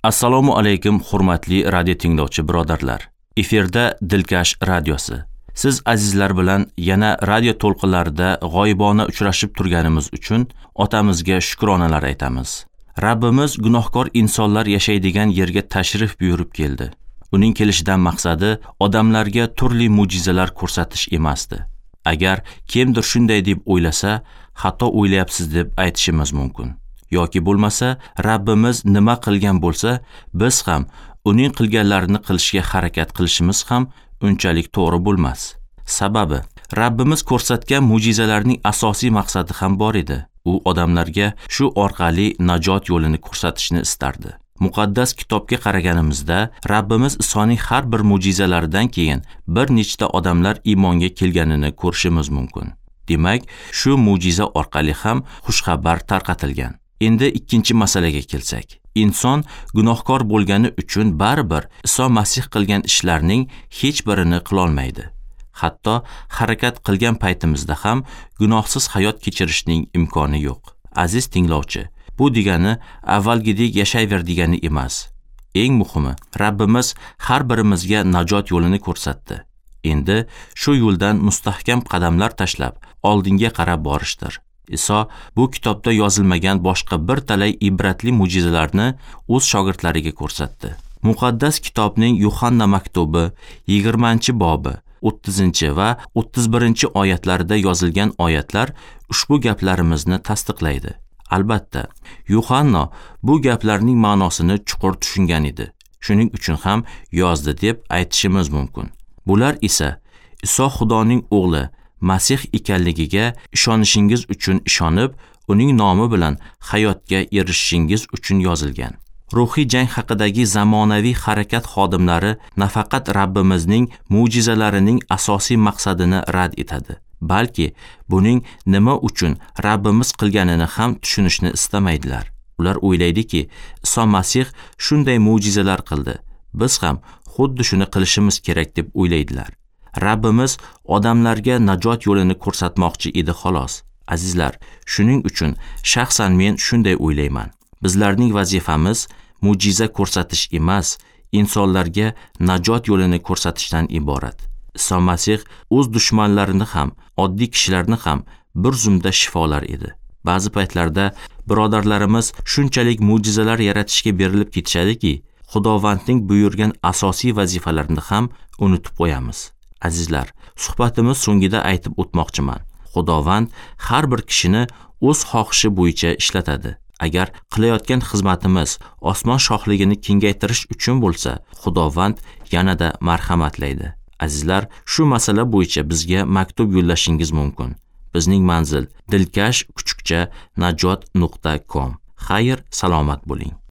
Assalomu alaykum hurmatli radio tinglovchi birodarlar. Efirda Dilkash radiosi. Siz azizlar bilan yana radio to'lqinlarida g'oyibona uchrashib turganimiz uchun otamizga shukronalar aytamiz. Rabbimiz gunohkor insonlar yashaydigan yerga tashrif buyurib keldi. Uning kelishidan maqsadi odamlarga turli mo'jizalar ko'rsatish emasdi. Agar kimdir shunday deb o'ylasa, xato o'ylayapsiz deb aytishimiz mumkin. Yoki bo'lmasa, Rabbimiz nima qilgan bo'lsa, biz ham uning qilganlarini qilishga harakat qilishimiz ham unchalik to'g'ri bo'lmas. Sababi, Rabbimiz ko'rsatgan mo'jizalarning asosiy maqsadi ham bor edi. U odamlarga shu orqali najot yo'lini ko'rsatishni istardi. Muqaddas kitobga qaraganimizda, Rabbimiz Isoning har bir mo'jizalaridan keyin bir nechta odamlar iymonga kelganini ko'rishimiz mumkin. Demak, shu mo'jiza orqali ham xushxabar tarqatilgan. Endi ikkinchi masalaga kelsak. Inson gunohkor bo'lgani uchun baribir Iso Masih qilgan ishlarning hech birini qila olmaydi. Hatto harakat qilgan paytimizda ham gunohsiz hayot kechirishning imkoni yo'q. Aziz tinglovchi, bu degani avvalgidek yashayver degani emas. Eng muhimi, Rabbimiz har birimizga najot yo'lini ko'rsatdi. Endi shu yo'ldan mustahkam qadamlar tashlab, oldinga qarab borishdir. Iso bu kitobda yozilmagan boshqa bir talay ibratli mo'jizalarni o'z shogirdlariga ko'rsatdi. Muqaddas kitobning Yuhanna maktubi 20-bobi 30 va 31 oyatlarida yozilgan oyatlar ushbu gaplarimizni tasdiqlaydi. Albatta, Yuhanna bu gaplarning ma'nosini chuqur tushungan edi. Shuning uchun ham yozdi deb aytishimiz mumkin. Bular esa Iso Xudoning o'g'li Masih ekanligiga ishonishingiz uchun ishonib, uning nomi bilan hayotga erishishingiz uchun yozilgan. Ruhiy jang haqidagi zamonaviy harakat xodimlari nafaqat Rabbimizning mo'jizalarining asosiy maqsadini rad etadi, balki buning nima uchun Rabbimiz qilganini ham tushunishni istamaydilar. Ular o'ylaydiki, Iso Masih shunday mo'jizalar qildi, biz ham xuddi shuni qilishimiz kerak deb o'ylaydilar. Rabbimiz odamlarga najot yo'lini ko'rsatmoqchi edi xolos. Azizlar, shuning uchun shaxsan men shunday o'ylayman. Bizlarning vazifamiz mo'jiza ko'rsatish emas, insonlarga najot yo'lini ko'rsatishdan iborat. Iso Masih o'z dushmanlarini ham, oddiy kishilarni ham bir zumda shifolar edi. Ba'zi paytlarda birodarlarimiz shunchalik mo'jizalar yaratishga berilib ketishadiki, Xudovandning buyurgan asosiy vazifalarini ham unutib qo'yamiz. Azizlar, suhbatimiz so'ngida aytib o'tmoqchiman. Xudovand har bir kishini o'z xohishi bo'yicha ishlatadi. Agar qilayotgan xizmatimiz osmon shohligini kengaytirish uchun bo'lsa, Xudovand yanada marhamatlaydi. Azizlar, shu masala bo'yicha bizga maktub yo'llashingiz mumkin. Bizning manzil dilkash_najot.com. Xayr, salomat bo'ling.